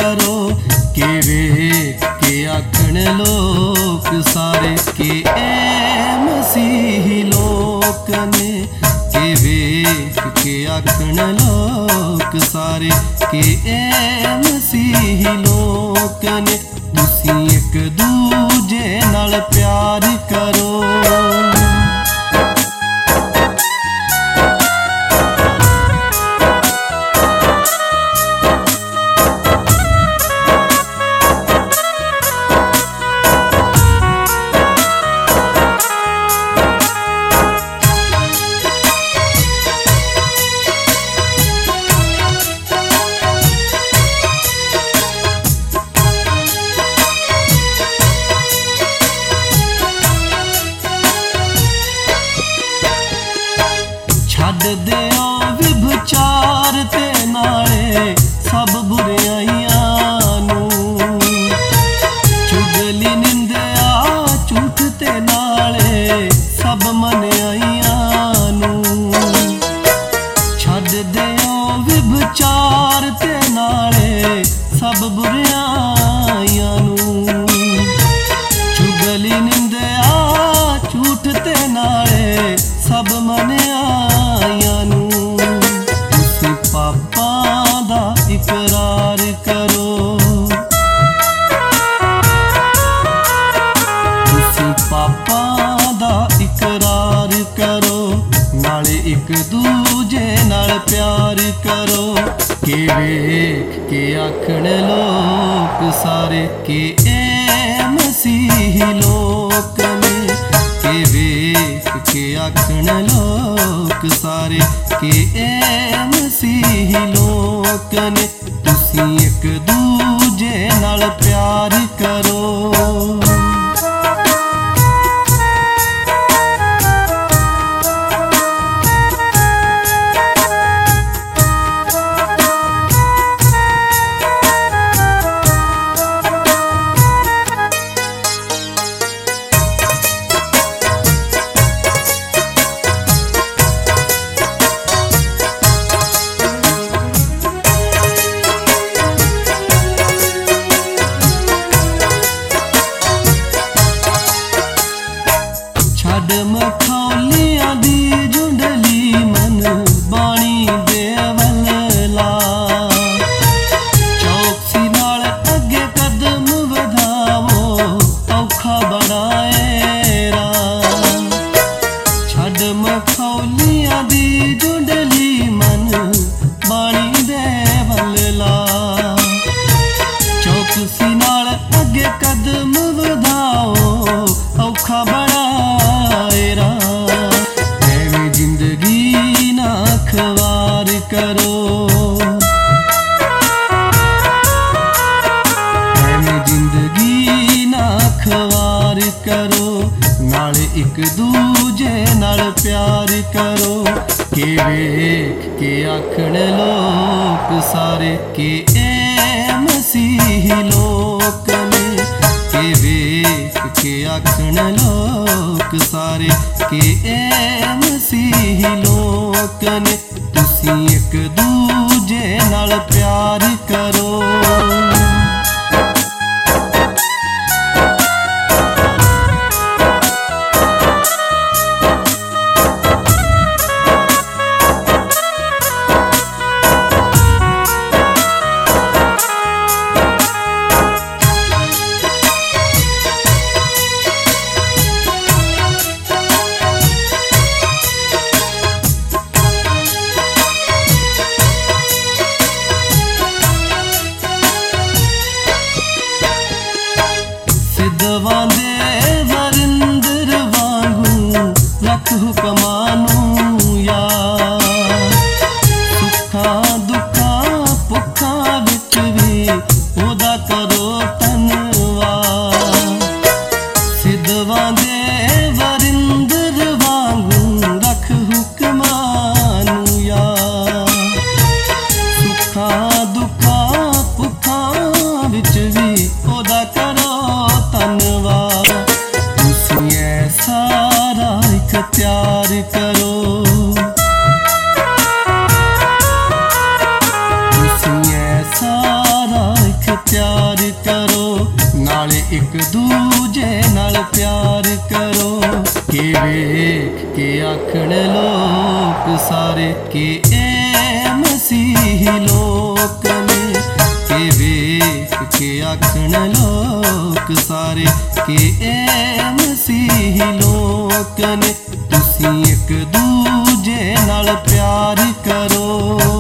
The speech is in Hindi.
करो के वेख के आखण लोक सारे के ए मसीही लोक ने के वेख के आखण लोक सारे के ए मसीही लोक ने तुसी एक दूजे नाल प्यार करो। छड्ड देओ विभचार ते नाले सब बुराइयां नूं, चुगली निंदिया झूठ ते नाले सब मन्याइयां नूं। छड्ड देओ विभचार ते नाले सब बुराइयां नूं, चुगली निंदिया झूठ ते नाले सब मन्याइयां नूं। तुसी पापां दा इकरार करो, तुसी पापां दा इकरार करो, नाले एक दूजे नाल प्यार करो के वेख के आखण लोक सारे के ए मसीही लोक ने के वेख के आखण लोक सारे के ए मसीही लोक ने तुसी एक दूजे नाल प्यार करो। छड्ड मखौलियां दी झुंडली मन बाणी दे वल ला, चौकसी नाल अगे कदम वधावो औखा बड़ा ए राह। छड्ड मखौलियां दी झुंडली मन बाणी दे वल ला, चौकसी नाल अगे कदम वधाओ औखा बड़ा जिंदगी ना खवार करो, जिंदगी ना खवार करो, नाले एक दूजे नाल प्यार करो के वेख के आखण लोक सारे के ए मसीही लोक ने के वेख के आखण लोक सारे के ए मसीही लोक ने तुसी एक दूजे नाल प्यार करो। वेख के आखण लोक सारे के ए मसीही लोक ने, के वेख के आखण लोक सारे के ए मसीही लोक ने। तुसी एक दूजे नाल प्यार करो।